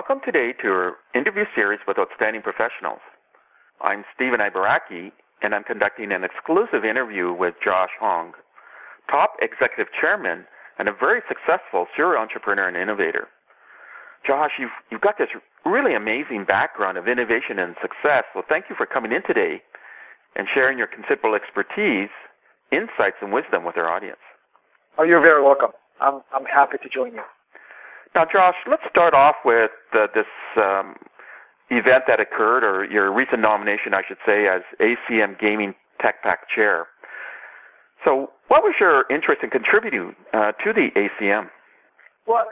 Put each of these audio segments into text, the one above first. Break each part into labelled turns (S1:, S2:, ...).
S1: Welcome today to our interview series with outstanding professionals. I'm Stephen Ibaraki, and I'm conducting an exclusive interview with Josh Hong, top executive chairman and a very successful serial entrepreneur and innovator. Josh, you've got this really amazing background of innovation and success, so thank you for coming in today and sharing your considerable expertise, insights, and wisdom with our audience.
S2: Oh, you're very welcome. I'm happy to join you.
S1: Now, Josh, let's start off with this event that occurred, or your recent nomination, I should say, as ACM Gaming Tech Pack Chair. So what was your interest in contributing to the ACM?
S2: Well,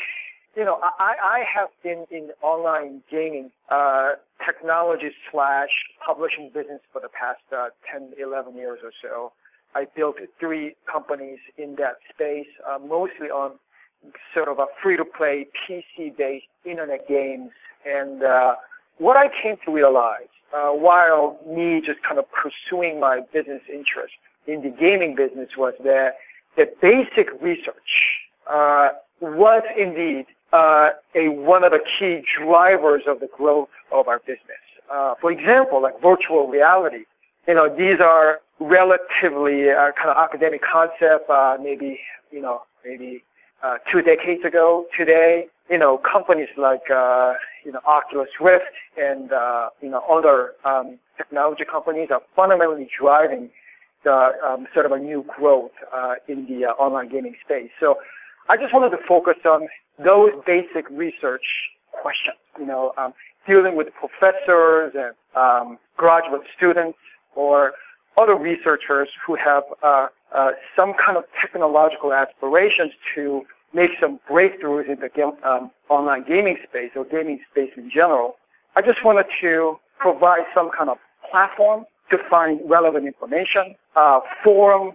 S2: I have been in online gaming technology / publishing business for the past 10, 11 years or so. I built 3 companies in that space, mostly on sort of a free-to-play, PC-based internet games. And what I came to realize, while me just kind of pursuing my business interest in the gaming business, was that the basic research was indeed one of the key drivers of the growth of our business. For example, like virtual reality, these are relatively kind of academic concept, maybe 2 decades ago. Today, companies like, Oculus Rift and, other technology companies are fundamentally driving the sort of a new growth in the online gaming space. So I just wanted to focus on those basic research questions, dealing with professors and graduate students or other researchers who have some kind of technological aspirations to make some breakthroughs in the online gaming space or gaming space in general. I just wanted to provide some kind of platform to find relevant information, forum,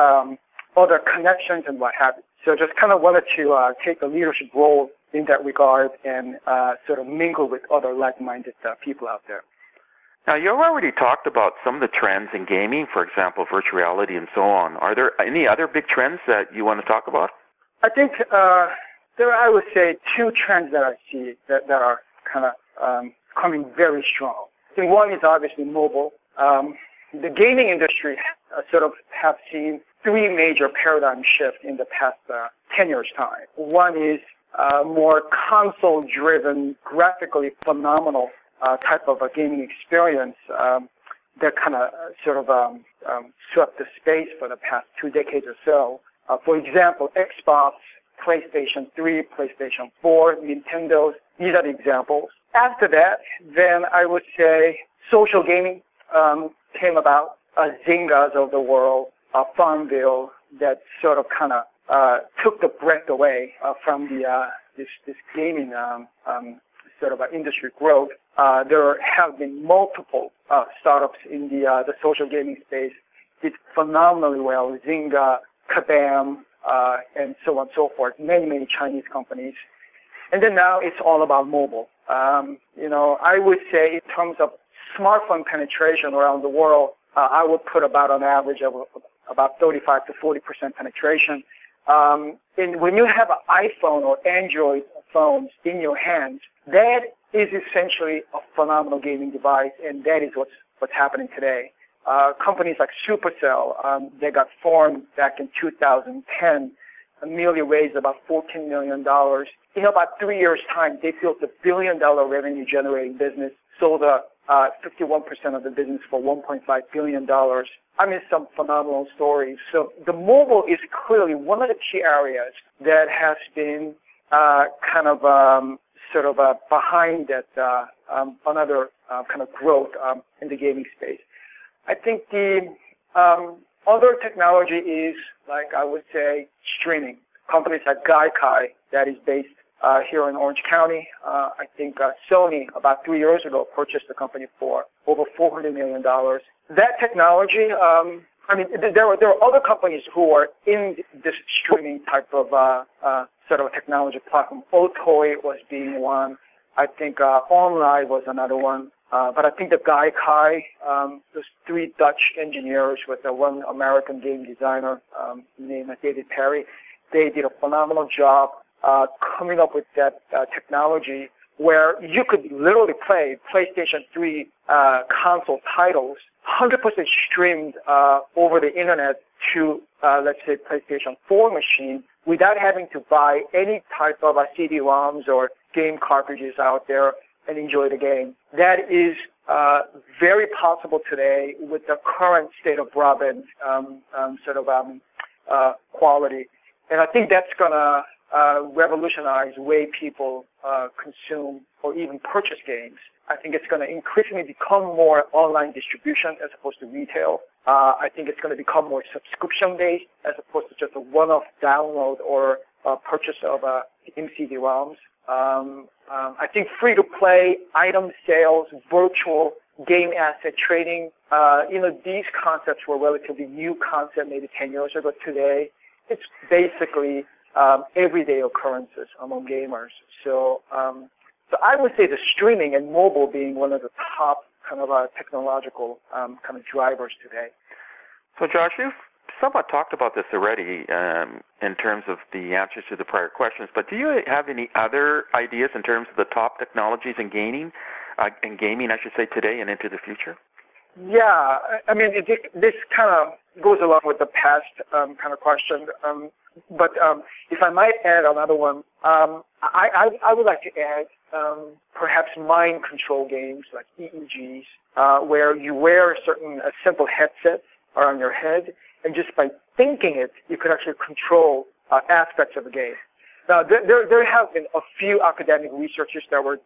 S2: other connections, and what have you. So just kind of wanted to take a leadership role in that regard and sort of mingle with other like-minded people out there.
S1: Now, you already talked about some of the trends in gaming, for example, virtual reality and so on. Are there any other big trends that you want to talk about?
S2: I think there are, I would say, 2 trends that I see that are kind of coming very strong. I think one is obviously mobile. The gaming industry sort of have seen 3 major paradigm shifts in the past 10 years' time. One is more console-driven, graphically phenomenal type of a gaming experience that kind of sort of swept the space for the past 2 decades or so. For example, Xbox, PlayStation 3, PlayStation 4, Nintendo's, these are the examples. After that, then I would say social gaming came about, Zyngas of the world, Farmville, that sort of kind of took the breath away from this gaming sort of industry growth. There have been multiple startups in the social gaming space did phenomenally well. Zynga, Kabam, and so on and so forth. Many, many Chinese companies. And then now it's all about mobile. I would say in terms of smartphone penetration around the world, I would put about an average of about 35 to 40% penetration. And when you have an iPhone or Android phones in your hands, that is essentially a phenomenal gaming device, and that is what's happening today. Companies like Supercell, they got formed back in 2010, merely raised about $14 million. In about 3 years' time, they built a billion-dollar revenue-generating business, sold 51% of the business for $1.5 billion. I mean, some phenomenal stories. So the mobile is clearly one of the key areas that has been kind of sort of behind that another kind of growth in the gaming space. I think the other technology is, like I would say, streaming. Companies like Gaikai, that is based here in Orange County. I think Sony, about 3 years ago, purchased the company for over $400 million. That technology, there are other companies who are in this streaming type of sort of a technology platform. Otoy was being one. I think OnLive was another one. But I think the Gaikai, those 3 Dutch engineers with one American game designer named David Perry, they did a phenomenal job coming up with that technology where you could literally play PlayStation 3 console titles 100% streamed over the internet to, let's say, PlayStation 4 machine without having to buy any type of CD-ROMs or game cartridges out there and enjoy the game. That is very possible today with the current state of broadband quality. And I think that's going to revolutionize the way people consume or even purchase games. I think it's going to increasingly become more online distribution as opposed to retail. I think it's going to become more subscription-based as opposed to just a one-off download or purchase of CD-ROMs. I think free-to-play, item sales, virtual game asset trading, these concepts were relatively new concepts maybe 10 years ago. Today, it's basically everyday occurrences among gamers. So I would say the streaming and mobile being one of the top kind of technological kind of drivers today.
S1: So Josh, you've somewhat talked about this already in terms of the answers to the prior questions, but do you have any other ideas in terms of the top technologies in gaming, I should say, today and into the future?
S2: Yeah, I mean, this kind of goes along with the past kind of question. But if I might add another one, I would like to add perhaps mind control games like EEGs, where you wear certain simple headsets around your head, and just by thinking it, you could actually control aspects of the game. Now, there have been a few academic researchers that were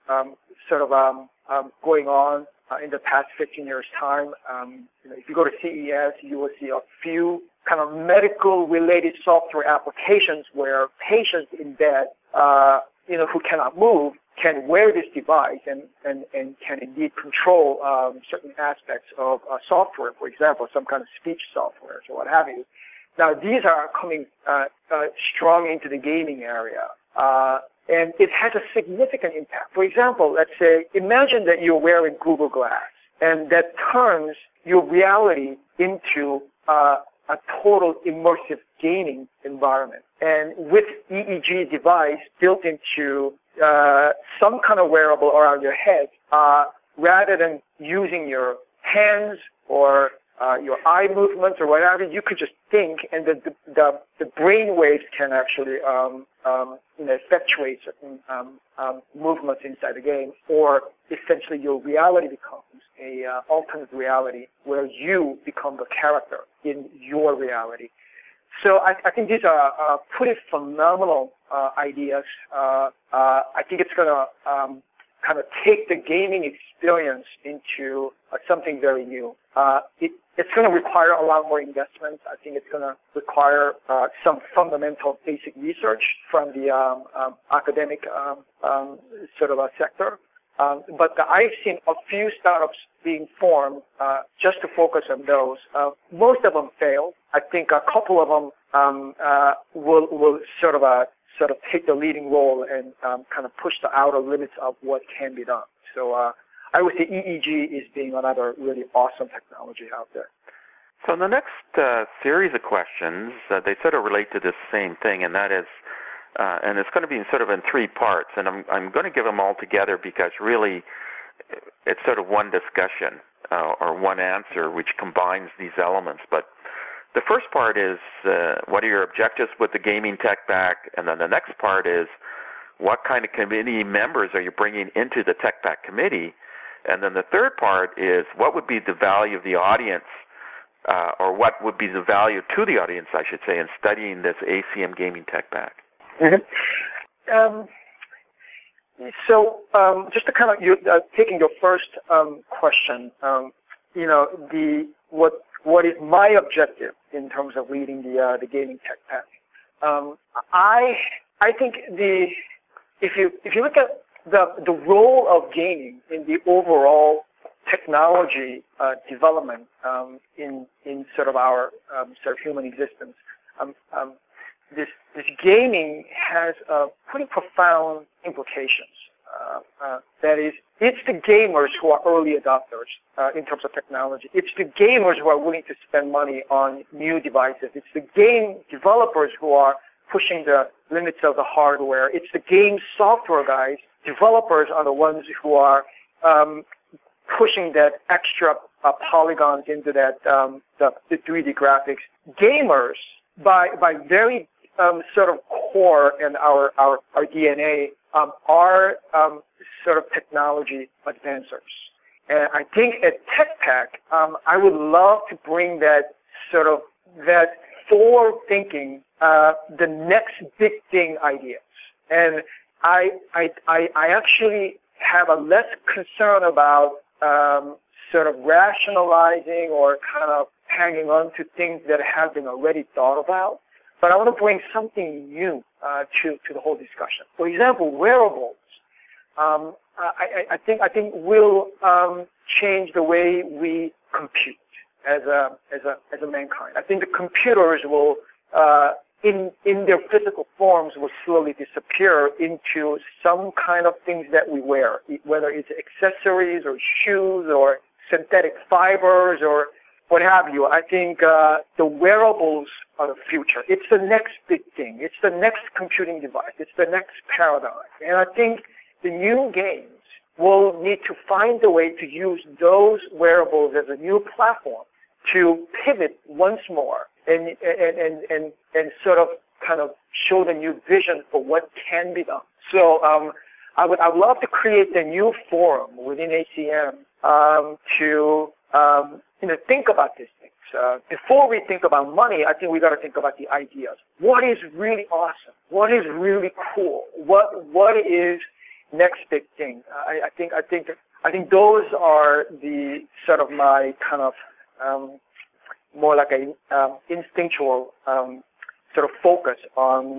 S2: going on in the past 15 years' time. If you go to CES, you will see a few kind of medical-related software applications where patients in bed, who cannot move, can wear this device and can indeed control certain aspects of software, for example, some kind of speech software or what have you. Now, these are coming strong into the gaming area, and it has a significant impact. For example, let's say, imagine that you're wearing Google Glass, and that turns your reality into a total immersive gaming environment. And with EEG device built into some kind of wearable around your head, rather than using your hands or your eye movements or whatever, you could just think, and the brain waves can actually effectuate certain movements inside the game, or essentially your reality becomes a alternate reality where you become the character in your reality. So I think these are pretty phenomenal ideas. I think it's going to kind of take the gaming experience into something very new. It's going to require a lot more investment. I think it's going to require some fundamental basic research from the academic sector. But I've seen a few startups being formed just to focus on those. Most of them failed. I think a couple of them will sort of take the leading role and kind of push the outer limits of what can be done. So I would say EEG is being another really awesome technology out there.
S1: So in the next series of questions, they sort of relate to this same thing, and that is, and it's going to be sort of in three parts, and I'm going to give them all together because really it's sort of one discussion or one answer which combines these elements. But the first part is what are your objectives with the gaming tech back, and then the next part is what kind of committee members are you bringing into the tech back committee, and then the third part is what would be the value of the audience, or what would be the value to the audience, I should say, in studying this ACM Gaming Tech Back?
S2: Mm-hmm. So just to kind of taking your first question, what is my objective in terms of leading the Gaming Tech Pack? I think if you look at the role of gaming in the overall technology development in sort of our sort of human existence, this gaming has pretty profound implications. That is, it's the gamers who are early adopters in terms of technology. It's the gamers who are willing to spend money on new devices. It's the game developers who are pushing the limits of the hardware. It's the game software guys developers are the ones who are pushing that extra polygons into that the 3D graphics. Gamers, by very sort of core in our DNA, are sort of technology advancers. And I think at TechPack, I would love to bring that sort of that forward thinking, the next big thing ideas. And I actually have a less concern about sort of rationalizing or kind of hanging on to things that have been already thought about. But I want to bring something new to the whole discussion. For example, wearables. I think will change the way we compute as a mankind. I think the computers will in their physical forms will slowly disappear into some kind of things that we wear, whether it's accessories or shoes or synthetic fibers or what have you. I think the wearables are the future. It's the next big thing. It's the next computing device. It's the next paradigm. And I think the new games will need to find a way to use those wearables as a new platform to pivot once more and sort of kind of show the new vision for what can be done. So I would love to create a new forum within ACM to think about these things. Before we think about money, I think we got to think about the ideas. What is really awesome? What is really cool? What is next big thing? I think those are the sort of my kind of more like a instinctual sort of focus on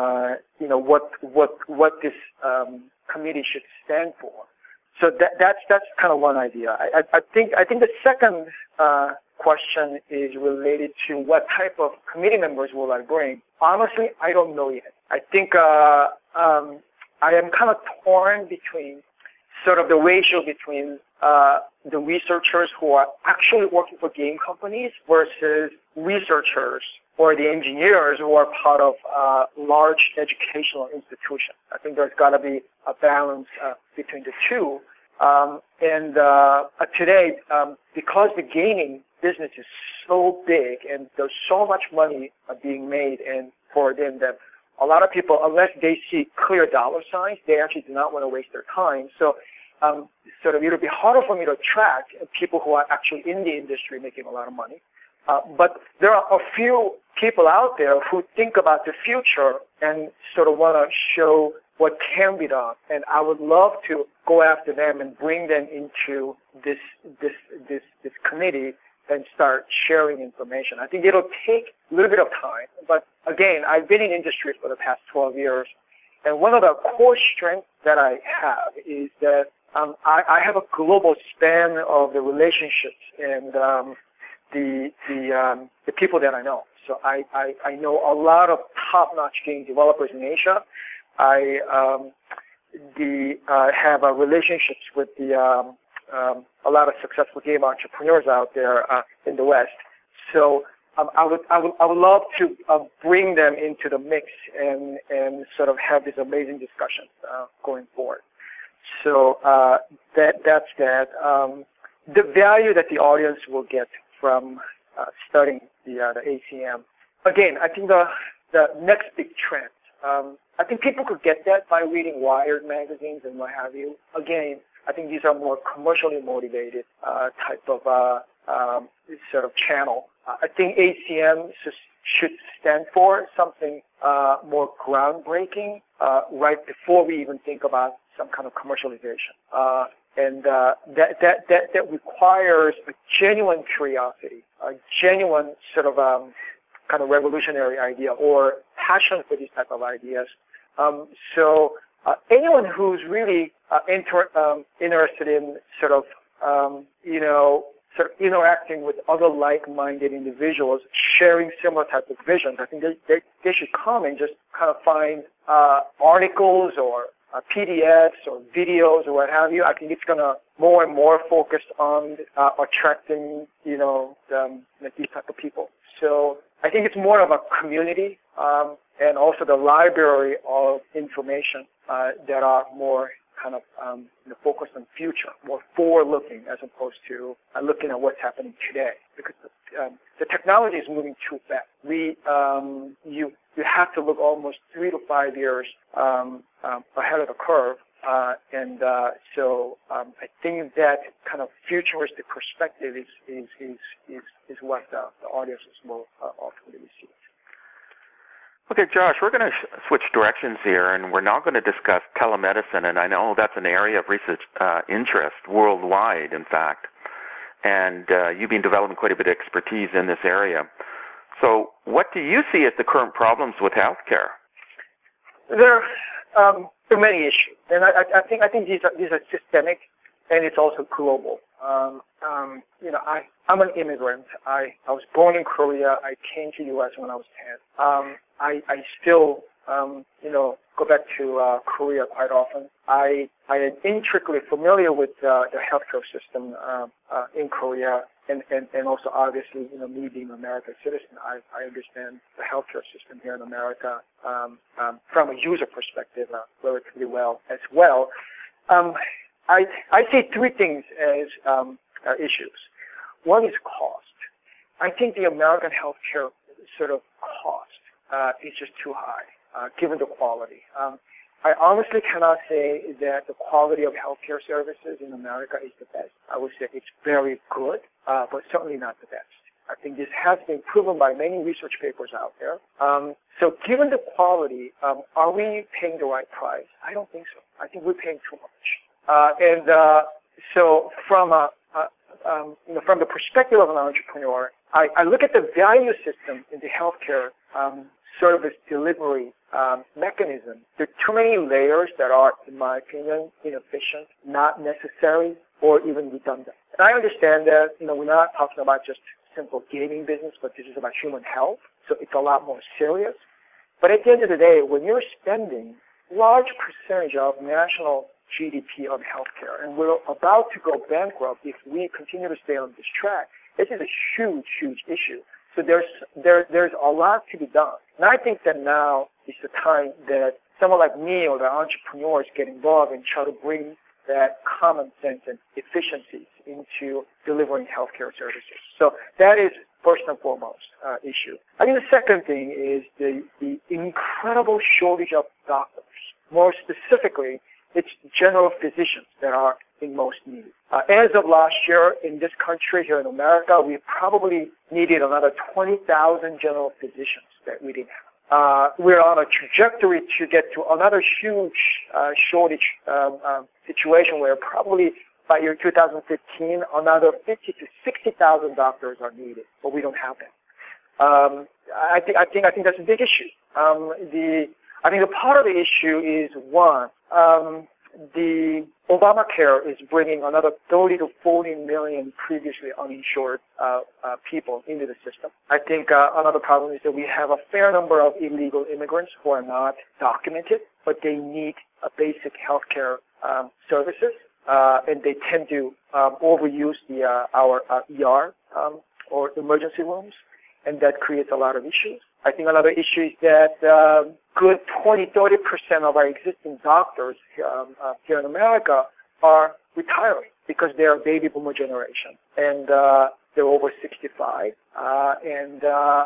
S2: what this committee should stand for. So that's kind of one idea. I think the second question is related to what type of committee members will I bring. Honestly, I don't know yet. I think I am kind of torn between sort of the ratio between the researchers who are actually working for game companies versus researchers or the engineers who are part of large educational institutions. I think there's got to be a balance between the two. Today, because the gaming business is so big and there's so much money being made and for them that a lot of people, unless they see clear dollar signs, they actually do not want to waste their time. So sort of it'll be harder for me to attract people who are actually in the industry making a lot of money. But there are a few people out there who think about the future and sort of want to show what can be done. And I would love to go after them and bring them into this committee and start sharing information. I think it'll take a little bit of time. But again, I've been in industry for the past 12 years. And one of the core strengths that I have is that I have a global span of the relationships and the people that I know. So I know a lot of top-notch game developers in Asia. I have relationships with a lot of successful game entrepreneurs out there in the West. So I would love to bring them into the mix and sort of have this amazing discussion going forward. So that's that. The value that the audience will get from studying the ACM. Again, I think the next big trend. I think people could get that by reading Wired magazines and what have you. Again, I think these are more commercially motivated type of sort of channel. I think ACM should stand for something more groundbreaking right before we even think about some kind of commercialization. And that requires a genuine curiosity, a genuine sort of kind of revolutionary idea or passion for these type of ideas. So anyone who's really interested in sort of interacting with other like-minded individuals sharing similar type of visions, I think they should come and just kind of find articles or PDFs or videos or what have you. I think it's going to more and more focus on attracting, these type of people. So I think it's more of a community and also the library of information that are more kind of focused on future, more forward-looking, as opposed to looking at what's happening today. Because the technology is moving too fast. You have to look almost 3 to 5 years ahead of the curve. So I think that kind of futuristic perspective is what the audiences will ultimately receive.
S1: Okay, Josh, we're going to switch directions here, and we're now going to discuss telemedicine, and I know that's an area of research interest worldwide, in fact, and you've been developing quite a bit of expertise in this area. So what do you see as the current problems with healthcare?
S2: There are many issues, and I think these are systemic, and it's also global. I'm an immigrant. I was born in Korea. I came to the U.S. when I was 10. I still, go back to Korea quite often. I am intricately familiar with the healthcare system in Korea, and also obviously, me being an American citizen, I understand the healthcare system here in America from a user perspective relatively well as well. I see three things as issues. One is cost. I think the American healthcare sort of cost is just too high, given the quality. I honestly cannot say that the quality of healthcare services in America is the best. I would say it's very good, but certainly not the best. I think this has been proven by many research papers out there. So given the quality, are we paying the right price? I don't think so. I think we're paying too much. So from the perspective of an entrepreneur, I look at the value system in the healthcare service delivery mechanism. There are too many layers that are, in my opinion, inefficient, not necessary, or even redundant. And I understand that, we're not talking about just simple gaming business, but this is about human health, so it's a lot more serious. But at the end of the day, when you're spending large percentage of national GDP on healthcare, and we're about to go bankrupt if we continue to stay on this track, this is a huge, huge issue. So there's a lot to be done. And I think that now is the time that someone like me or the entrepreneurs get involved and try to bring that common sense and efficiencies into delivering healthcare services. So that is first and foremost issue. I think the second thing is the incredible shortage of doctors. More specifically, it's general physicians that are in most need. As of last year in this country, here in America, we probably needed another 20,000 general physicians that we didn't have. We're on a trajectory to get to another huge shortage situation where probably by year 2015, another 50 to 60,000 doctors are needed, but we don't have them. I think that's a big issue. I think a part of the issue is one, the Obamacare is bringing another 30 to 40 million previously uninsured people into the system. I think another problem is that we have a fair number of illegal immigrants who are not documented, but they need a basic health care services, and they tend to overuse our ER or emergency rooms, and that creates a lot of issues. I think another issue is that good 20-30% of our existing doctors here in America are retiring because they are baby boomer generation, and they're over 65, and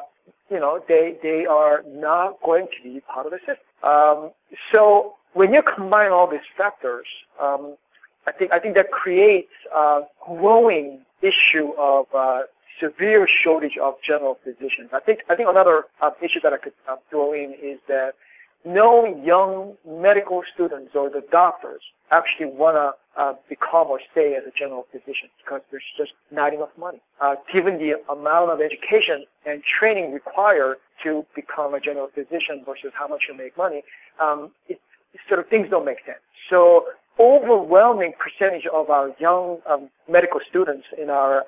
S2: they are not going to be part of the system. So when you combine all these factors, I think that creates a growing issue of severe shortage of general physicians. I think another issue that I could throw in is that no young medical students or the doctors actually want to become or stay as a general physician because there's just not enough money. Given the amount of education and training required to become a general physician versus how much you make money, it sort of things don't make sense. So overwhelming percentage of our young medical students in our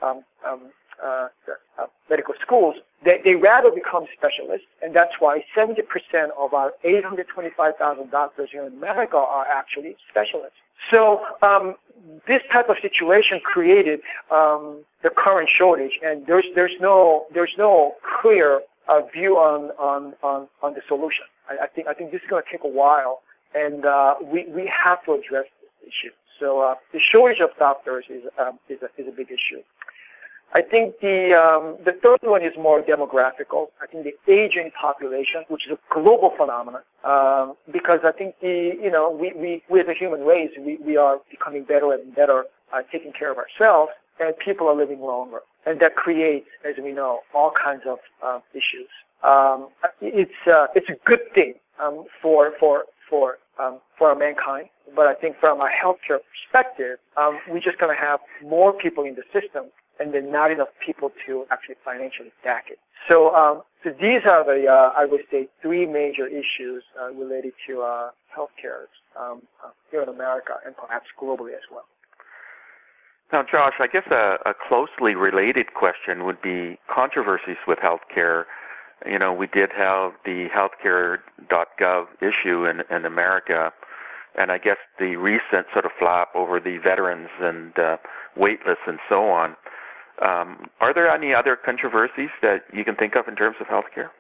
S2: medical schools, they rather become specialists, and that's why 70% of our 825,000 doctors here in America are actually specialists. So this type of situation created the current shortage, and there's no clear view on the solution. I think this is going to take a while, and we have to address this. issue. So the shortage of doctors is a big issue. I think the third one is more demographical. I think the aging population, which is a global phenomenon, because I think we as a human race, we are becoming better and better taking care of ourselves, and people are living longer, and that creates, as we know, all kinds of issues. It's a good thing for mankind, but I think from a healthcare perspective, we're just going to have more people in the system, and then not enough people to actually financially back it. So these are the, I would say, three major issues related to healthcare here in America and perhaps globally as well.
S1: Now, Josh, I guess a closely related question would be controversies with healthcare. We did have the healthcare.gov issue in America, and I guess the recent sort of flap over the veterans and wait lists and so on. Are there any other controversies that you can think of in terms of healthcare?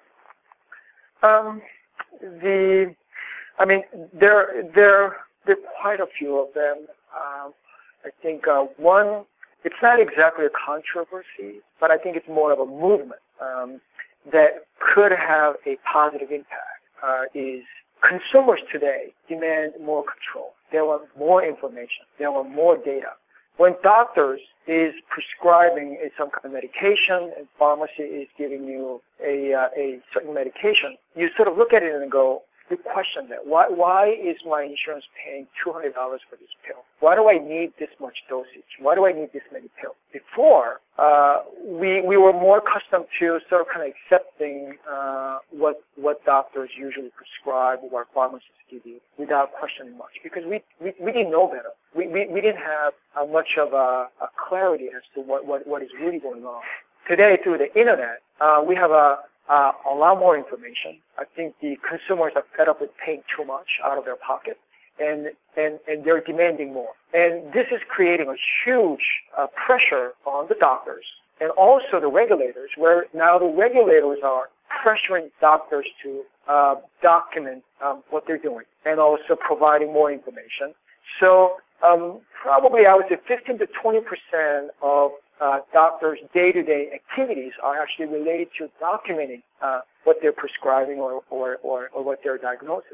S2: There are quite a few of them. I think one, it's not exactly a controversy, but I think it's more of a movement that could have a positive impact. Is consumers today demand more control. They want more information. They want more data. When doctors is prescribing some kind of medication and pharmacy is giving you a certain medication, you sort of look at it and go, you question that. Why is my insurance paying $200 for this pill? Why do I need this much dosage? Why do I need this many pills? Before, we were more accustomed to sort of kind of accepting what doctors usually prescribe or what pharmacists give you without questioning much, because we didn't know better. We didn't have much of a clarity as to what is really going on. Today, through the internet, we have a lot more information. I think the consumers are fed up with paying too much out of their pocket, and they're demanding more. And this is creating a huge pressure on the doctors and also the regulators, where now the regulators are pressuring doctors to document what they're doing and also providing more information. So probably I would say 15 to 20% of doctors' day-to-day activities are actually related to documenting what they're prescribing or what they're diagnosing.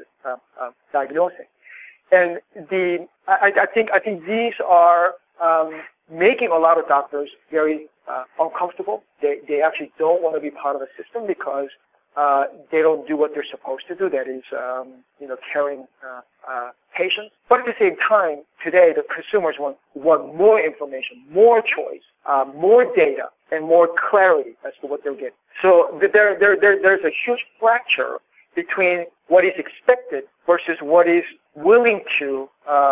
S2: And I think these are making a lot of doctors very uncomfortable. They actually don't want to be part of the system because they don't do what they're supposed to do. That is, caring patients. But at the same time, today the consumers want more information, more choice, more data, and more clarity as to what they're getting. So there's a huge fracture between what is expected versus what is willing to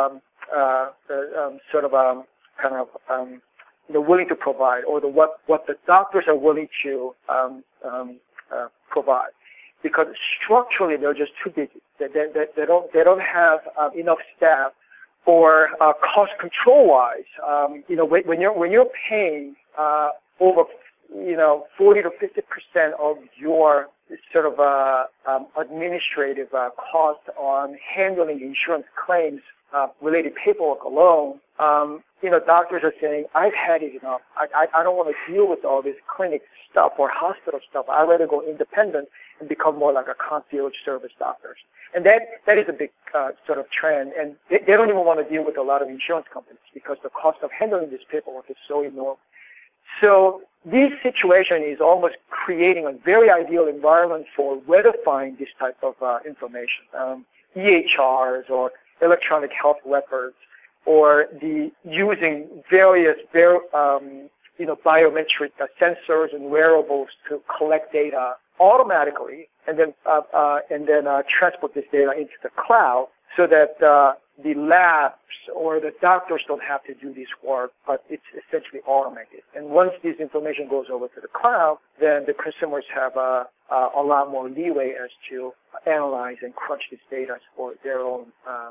S2: willing to provide, or what the doctors are willing to provide, because structurally they're just too busy. They don't have enough staff, or cost control wise. When you're paying over 40 to 50% of your sort of administrative cost on handling insurance claims related paperwork alone, doctors are saying, I've had it enough. I don't want to deal with all this clinic stuff or hospital stuff. I'd rather go independent and become more like a concierge service doctors. And that is a big sort of trend. And they don't even want to deal with a lot of insurance companies because the cost of handling this paperwork is so enormous. So this situation is almost creating a very ideal environment for verifying this type of information, EHRs or electronic health records, or the using various biometric sensors and wearables to collect data automatically, and then transport this data into the cloud, so that the labs or the doctors don't have to do this work, but it's essentially automated. And once this information goes over to the cloud, then the consumers have a lot more leeway as to analyze and crunch this data for their own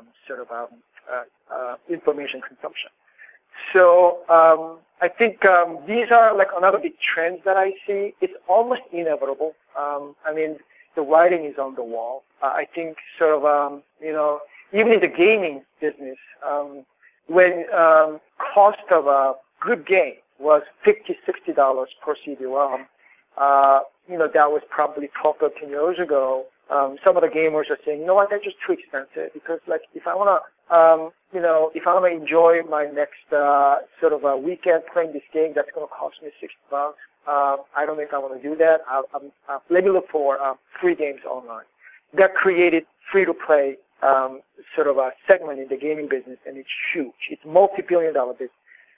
S2: information consumption. So I think these are like another big trends that I see. It's almost inevitable. The writing is on the wall. I think even in the gaming business, when cost of a good game was $50, $60 per CD-ROM, that was probably 12, 13 years ago. Some of the gamers are saying, you know what, that's just too expensive because, like, if I want to enjoy my next sort of a weekend playing this game, that's going to cost me $60. I don't think I want to do that. Let me look for free games online. That created free-to-play sort of a segment in the gaming business, and it's huge. It's multi-billion-dollar business.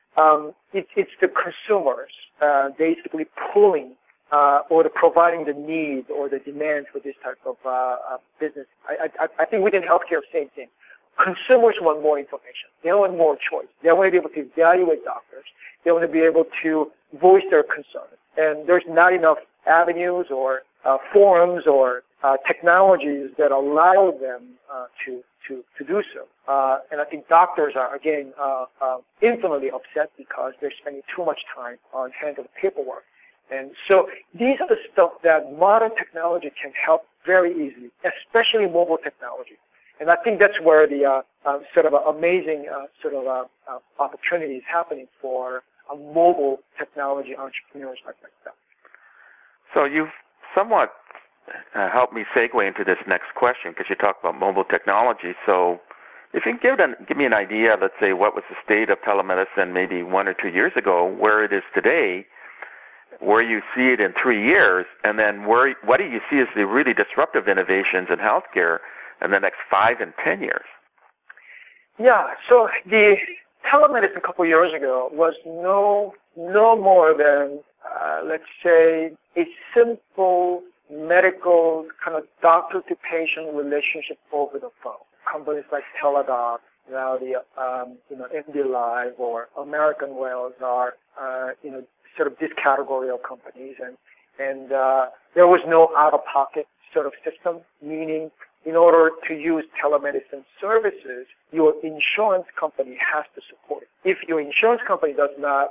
S2: It's the consumers basically pulling or providing the need or the demand for this type of business. I think within healthcare, same thing. Consumers want more information. They want more choice. They want to be able to evaluate doctors. They want to be able to voice their concerns. And there's not enough avenues or forums or technologies that allow them to do so. And I think doctors are, again, infinitely upset because they're spending too much time on handling paperwork. And so these are the stuff that modern technology can help very easily, especially mobile technology. And I think that's where the sort of amazing opportunity is happening for mobile technology entrepreneurs like myself.
S1: So you've somewhat helped me segue into this next question because you talk about mobile technology. So if you can give me an idea, let's say, what was the state of telemedicine maybe 1 or 2 years ago, where it is today, where you see it in 3 years, and then what do you see as the really disruptive innovations in healthcare in the next 5 and 10 years?
S2: Yeah, so the telemedicine a couple of years ago was no more than, let's say, a simple medical kind of doctor-to-patient relationship over the phone. Companies like Teladoc, now the MD Live or American Wells are sort of this category of companies, and there was no out-of-pocket sort of system, meaning in order to use telemedicine services, your insurance company has to support it. If your insurance company does not,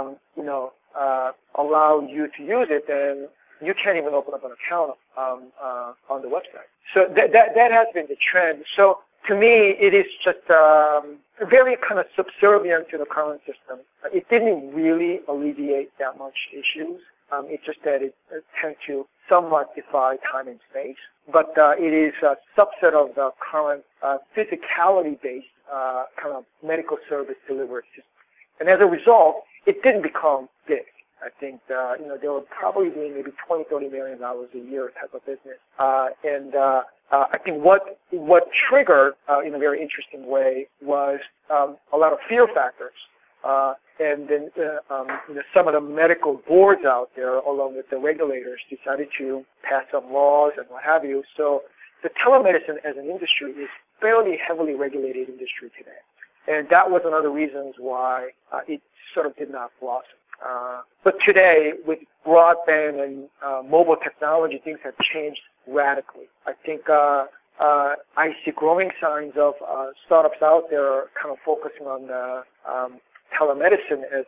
S2: allow you to use it, then you can't even open up an account on the website. So that has been the trend. So to me, it is just very kind of subservient to the current system. It didn't really alleviate that much issues. It's just that it tends to somewhat defy time and space. But it is a subset of the current physicality-based kind of medical service delivery system. And as a result, it didn't become big. I think, they were probably doing maybe $20, $30 million a year type of business. I think what triggered, in a very interesting way, was a lot of fear factors. And then, some of the medical boards out there, along with the regulators, decided to pass some laws and what have you. So the telemedicine as an industry is fairly heavily regulated industry today. And that was one of the reasons why it sort of did not blossom. But today, with broadband and mobile technology, things have changed radically. I think I see growing signs of startups out there kind of focusing on telemedicine as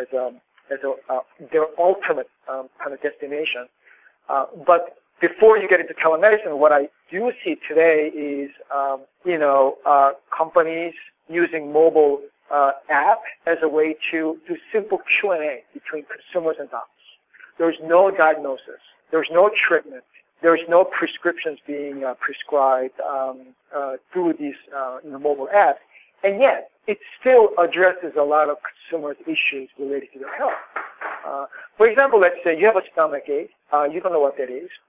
S2: their ultimate kind of destination. But before you get into telemedicine, what I do see today is companies using mobile app as a way to do simple Q&A between consumers and doctors. There's no diagnosis. There's no treatment. There's no prescriptions being prescribed through these mobile apps. And yet, it still addresses a lot of consumers' issues related to their health. For example, let's say you have a stomach ache. You don't know what that is.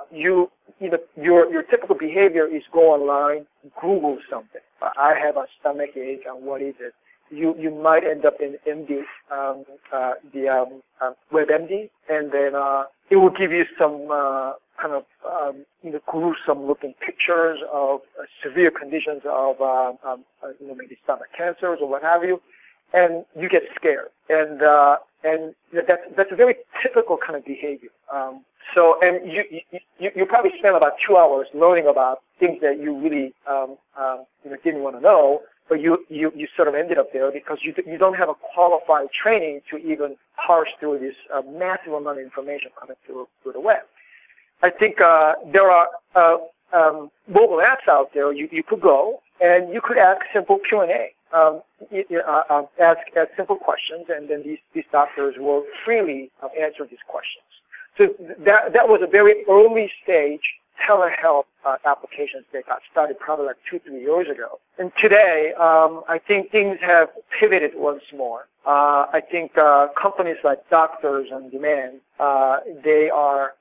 S2: Your typical behavior is go online, Google something. I have a stomach ache, and what is it? You might end up in MD, WebMD, and then it will give you some kind of gruesome-looking pictures of severe conditions of maybe stomach cancers or what have you, and you get scared, and that's a very typical kind of behavior. And you probably spend about 2 hours learning about things that you really didn't want to know, but you sort of ended up there because you don't have a qualified training to even parse through this massive amount of information coming through the web. I think there are mobile apps out there you could go and you could ask simple Q&A. ask simple questions, and then these doctors will freely answer these questions. So that was a very early stage telehealth applications that got started probably like 2-3 years ago. And today, I think things have pivoted once more. I think companies like Doctors on Demand, they are,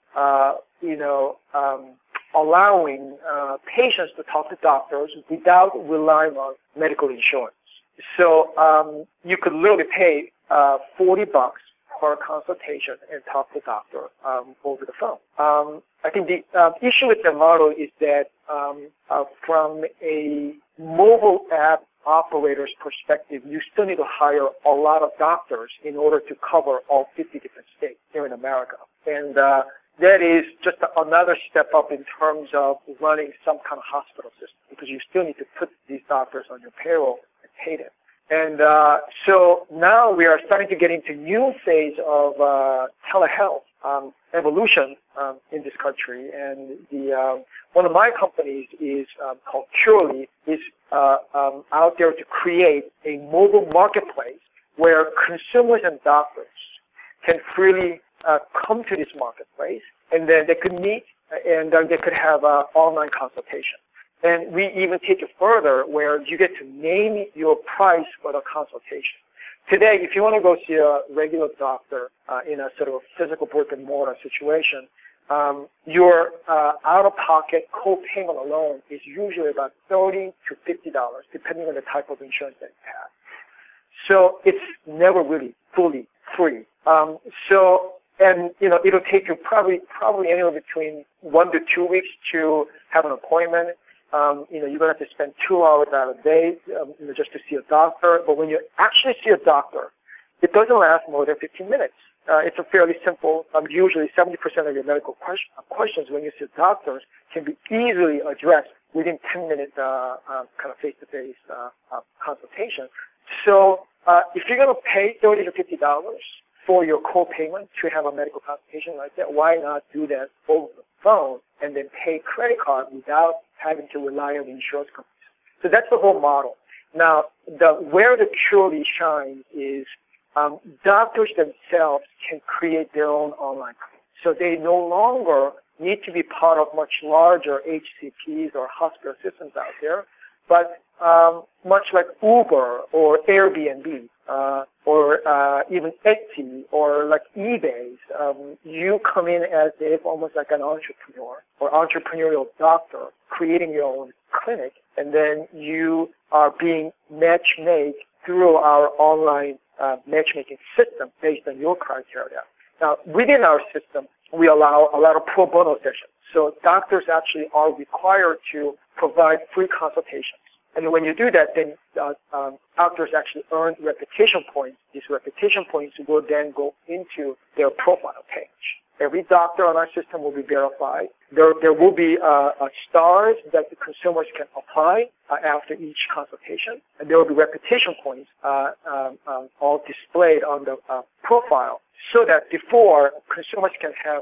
S2: allowing patients to talk to doctors without relying on medical insurance. So you could literally pay $40 per consultation and talk to a doctor over the phone. I think the issue with the model is that from a mobile app operator's perspective, you still need to hire a lot of doctors in order to cover all 50 different states here in America. And that is just another step up in terms of running some kind of hospital system, because you still need to put these doctors on your payroll and pay them. And so now we are starting to get into new phase of telehealth evolution in this country. And one of my companies is called Curely, is out there to create a mobile marketplace where consumers and doctors can freely come to this marketplace, and then they could meet, and they could have online consultation. And we even take it further, where you get to name your price for the consultation. Today, if you want to go see a regular doctor in a sort of physical brick-and-mortar situation, your out-of-pocket co-payment alone is usually about $30 to $50, depending on the type of insurance that you have. So it's never really fully free. And it'll take you probably anywhere between 1 to 2 weeks to have an appointment. You're going to have to spend 2 hours out of the day, just to see a doctor. But when you actually see a doctor, it doesn't last more than 15 minutes. It's a fairly simple, usually 70% of your medical questions when you see doctors can be easily addressed within 10-minute kind of face-to-face consultation. So if you're going to pay $30 to $50 for your co-payment to have a medical consultation like that, why not do that over the phone and then pay credit card without having to rely on the insurance companies? So that's the whole model. Now, where the Curely shines is doctors themselves can create their own online clinic. So they no longer need to be part of much larger HCPs or hospital systems out there, but much like Uber or Airbnb or even Etsy or like eBay, you come in as if almost like an entrepreneur or entrepreneurial doctor creating your own clinic, and then you are being match-made through our online matchmaking system based on your criteria. Now, within our system, we allow a lot of pro bono sessions. So doctors actually are required to provide free consultations. And when you do that, then doctors actually earn reputation points. These reputation points will then go into their profile page. Every doctor on our system will be verified. There will be stars that the consumers can apply after each consultation, and there will be reputation points all displayed on the profile, so that before consumers can have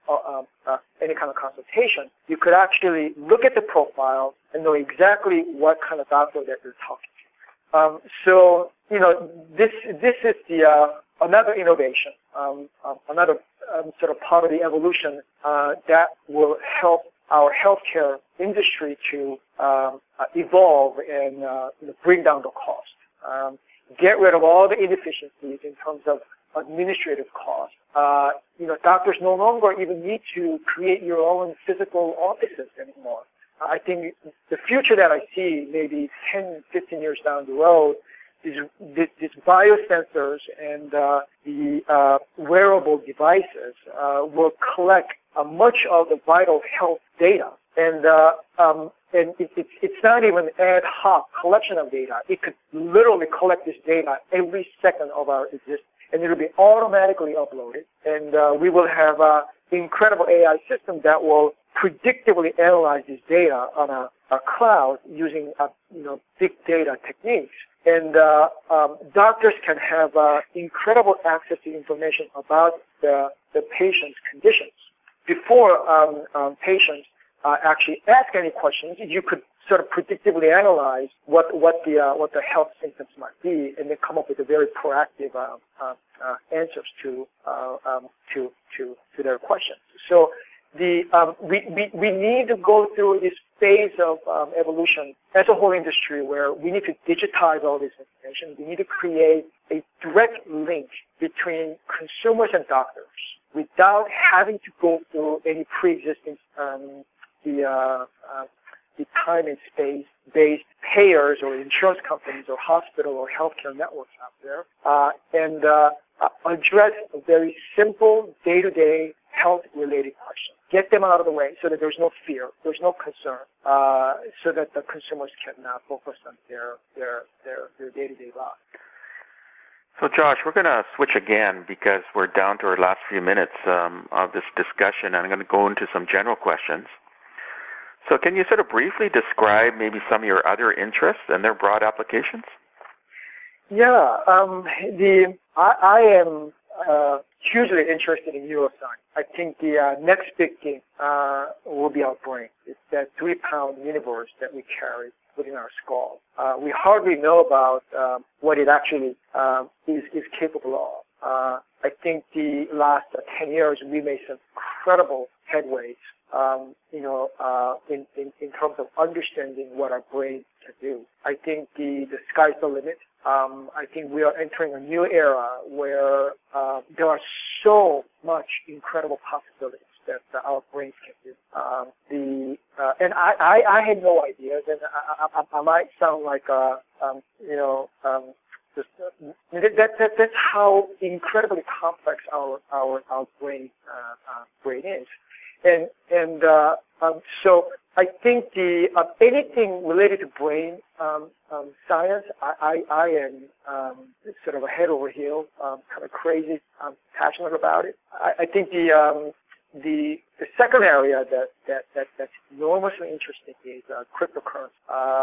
S2: any kind of consultation, you could actually look at the profile and know exactly what kind of doctor that you're talking to. So this is the another innovation, another sort of part of the evolution that will help our healthcare industry to evolve and bring down the cost, get rid of all the inefficiencies in terms of administrative costs. Doctors no longer even need to create your own physical offices anymore. I think the future that I see, maybe 10, 15 years down the road, is these biosensors and the wearable devices will collect much of the vital health data. And it's not even ad hoc collection of data. It could literally collect this data every second of our existence, and it will be automatically uploaded. And we will have an incredible AI system that will predictively analyze this data on a cloud using big data techniques. And doctors can have incredible access to information about the patient's conditions. Before patients actually ask any questions, you could sort of predictively analyze what the health symptoms might be, and then come up with a very proactive answers to their questions. So we need to go through this phase of evolution as a whole industry where we need to digitize all this information. We need to create a direct link between consumers and doctors without having to go through any pre-existing the time and space-based payers or insurance companies or hospital or healthcare networks out there, and address a very simple day-to-day health-related questions. Get them out of the way so that there's no fear, there's no concern, so that the consumers can focus on their day-to-day lives.
S1: So, Josh, we're going to switch again because we're down to our last few minutes of this discussion, and I'm going to go into some general questions. So can you sort of briefly describe maybe some of your other interests and their broad applications?
S2: Yeah, I am hugely interested in neuroscience. I think the next big thing will be our brain. It's that 3-pound universe that we carry within our skull. We hardly know about what it actually is capable of. I think the last 10 years we made some incredible headways, in terms of understanding what our brain can do. I think the sky's the limit. I think we are entering a new era where there are so much incredible possibilities that our brains can do. And I had no ideas, and I might sound like that's how incredibly complex our brain is. And so I think anything related to brain science, I am sort of a head over heels, kind of crazy. I'm passionate about it. I think the second area that's enormously interesting is cryptocurrency.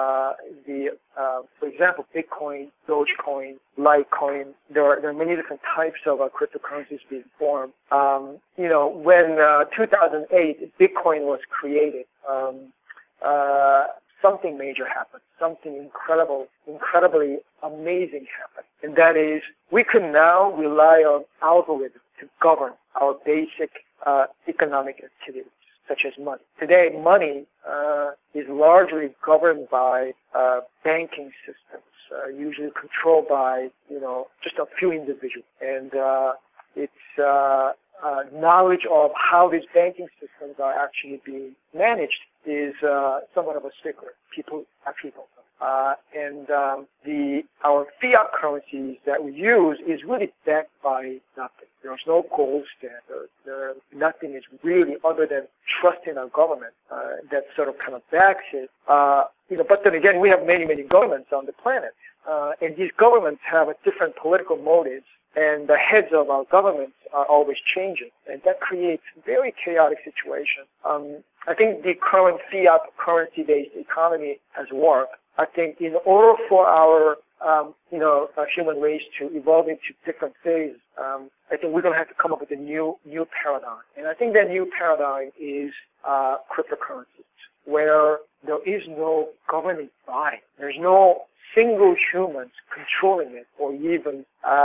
S2: For example, Bitcoin, Dogecoin, Litecoin. There are many different types of cryptocurrencies being formed. When 2008 Bitcoin was created, something major happened. Something incredibly amazing happened, and that is we can now rely on algorithms to govern our basic economic activities, such as money. Today, money is largely governed by banking systems, usually controlled by just a few individuals, and its knowledge of how these banking systems are actually being managed is somewhat of a secret. People actually don't know. And our fiat currencies that we use is really backed by nothing. There's no gold standard. Nothing is really other than trust in our government that sort of kind of backs it. But then again, we have many, many governments on the planet, and these governments have a different political motives, and the heads of our governments are always changing, and that creates a very chaotic situation. I think the current fiat currency-based economy has worked. I think in order for our human race to evolve into different phases, I think we're going to have to come up with a new paradigm. And I think that new paradigm is cryptocurrencies, where there is no governing body. There's no single humans controlling it, or even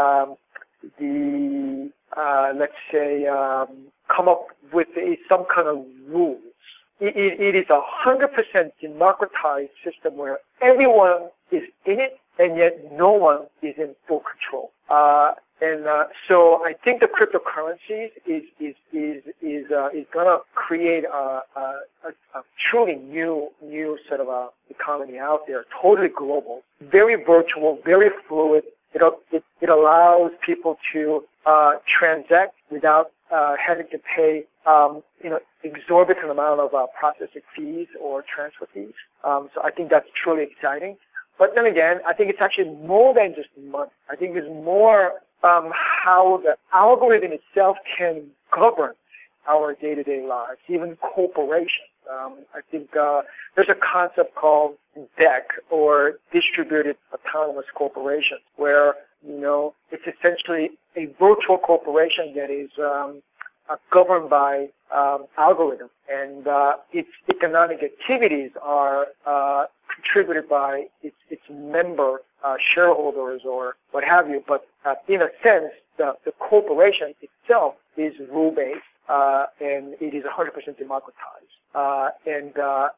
S2: let's say, come up with some kind of rules. It is 100% democratized system where everyone is in it, and yet no one is in full control. So I think the cryptocurrencies is going to create a truly new sort of a economy out there, totally global, very virtual, very fluid. It allows people to transact without having to pay exorbitant amount of processing fees or transfer fees. So I think that's truly exciting. But then again, I think it's actually more than just money. I think it's more how the algorithm itself can govern our day-to-day lives, even corporations. I think there's a concept called DEC, or Distributed Autonomous Corporations, where it's essentially a virtual corporation that is governed by algorithm, and its economic activities are contributed by its member shareholders or what have you. But in a sense, the corporation itself is rule-based, and it is 100% democratized, and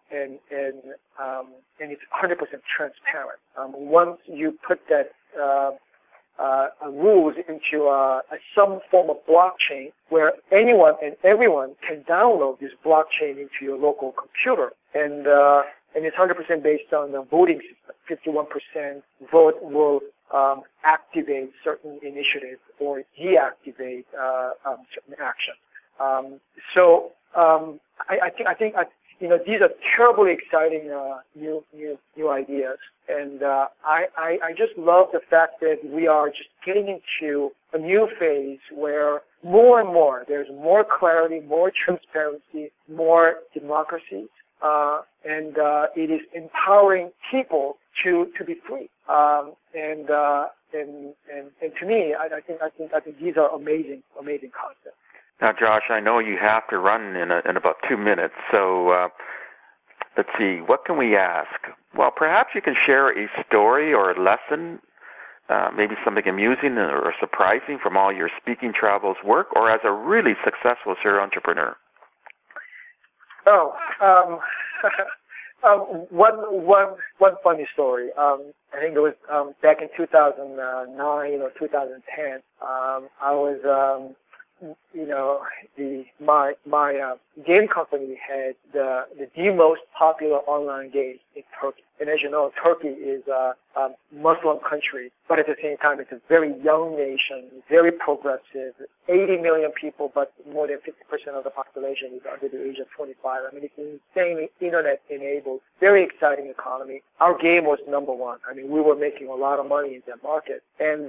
S2: it's 100% transparent. Once you put that rules into some form of blockchain where anyone and everyone can download this blockchain into your local computer, and it's 100% based on the voting system. 51% vote will activate certain initiatives or deactivate certain actions. I think these are terribly exciting new ideas, and I just love the fact that we are just getting into a new phase where more and more there's more clarity, more transparency, more democracy, and it is empowering people to be free. And to me, I think these are amazing concepts.
S1: Now, Josh, I know you have to run in about 2 minutes, so let's see, what can we ask? Well, perhaps you can share a story or a lesson, maybe something amusing or surprising from all your speaking travels work, or as a really successful serial entrepreneur.
S2: One funny story. I think it was back in 2009 or 2010. I was my game company had the most popular online game in Turkey. And as you know, Turkey is a Muslim country, but at the same time, it's a very young nation, very progressive. 80 million people, but more than 50% of the population is under the age of 25. I mean, it's an insanely internet-enabled, very exciting economy. Our game was number one. I mean, we were making a lot of money in that market. And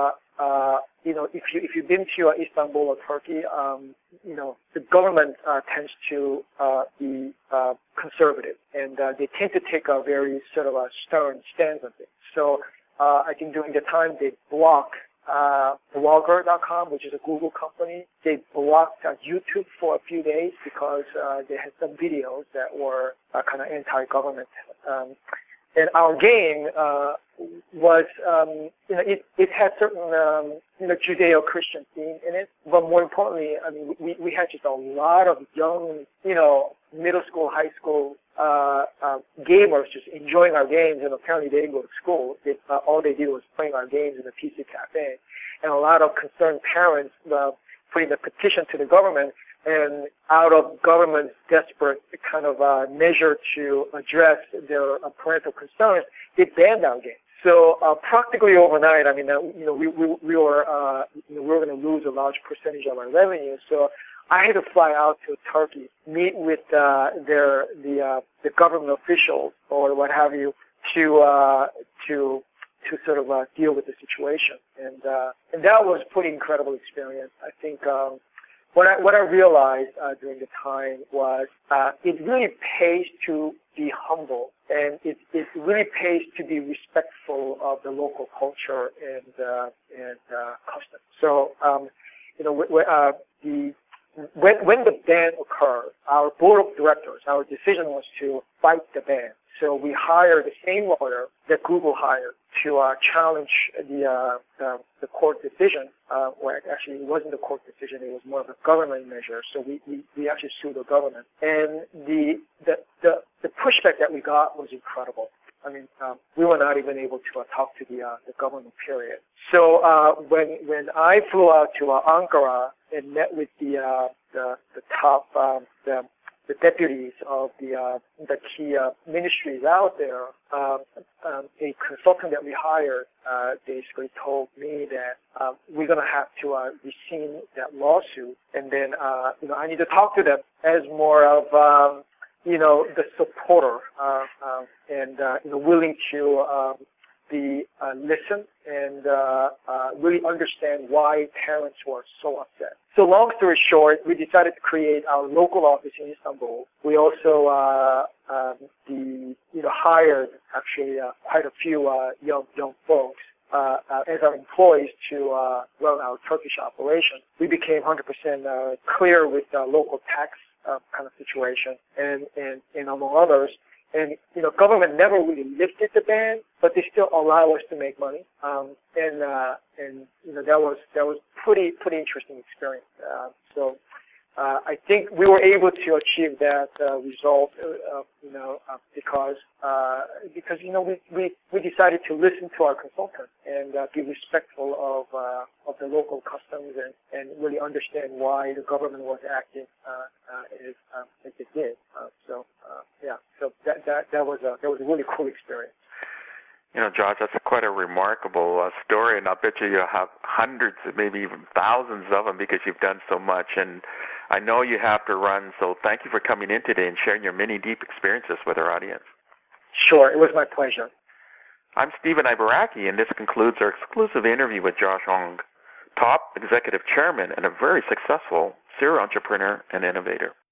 S2: if you've been to Istanbul or Turkey, the government tends to be conservative, and they tend to take a very sort of a stern stance on things. So I think during the time they blocked Blogger.com, which is a Google company. They blocked YouTube for a few days because they had some videos that were kind of anti-government. And our game was, it had certain, Judeo-Christian theme in it. But more importantly, I mean, we had just a lot of young, middle school, high school gamers just enjoying our games. And apparently they didn't go to school. All they did was playing our games in the PC cafe. And a lot of concerned parents putting a petition to the government. And out of government's desperate kind of measure to address their parental concerns, they banned our game. So practically overnight, I mean, we were going to lose a large percentage of our revenue. So I had to fly out to Turkey, meet with the government officials or what have you to sort of deal with the situation. And that was a pretty incredible experience. I think. What I realized during the time was it really pays to be humble, and it really pays to be respectful of the local culture and custom. So when the ban occurred, our board of directors, our decision was to fight the ban. So we hired the same lawyer that Google hired to challenge the court decision. Well, actually, it wasn't a court decision; it was more of a government measure. So we actually sued the government, and the pushback that we got was incredible. I mean, we were not even able to talk to the government. Period. So when I flew out to Ankara and met with the top the deputies of the key ministries out there, a consultant that we hired basically told me that we're going to have to rescind that lawsuit, and then I need to talk to them as more of the supporter and willing to listen and really understand why parents were so upset. So long story short, we decided to create our local office in Istanbul. We also hired actually quite a few young folks as our employees to run our Turkish operation. We became 100% clear with local tax kind of situation, and among others. And government never really lifted the ban, but they still allow us to make money. And that was pretty interesting experience. So I think we were able to achieve that result, because we decided to listen to our consultants and be respectful of the local customs and really understand why the government was acting as it did. So that was a really cool experience.
S1: Josh, that's quite a remarkable story, and I bet you have hundreds, maybe even thousands of them because you've done so much. And I know you have to run, so thank you for coming in today and sharing your many deep experiences with our audience.
S2: Sure, it was my pleasure.
S1: I'm Stephen Ibaraki, and this concludes our exclusive interview with Josh Hong, top executive chairman and a very successful serial entrepreneur and innovator.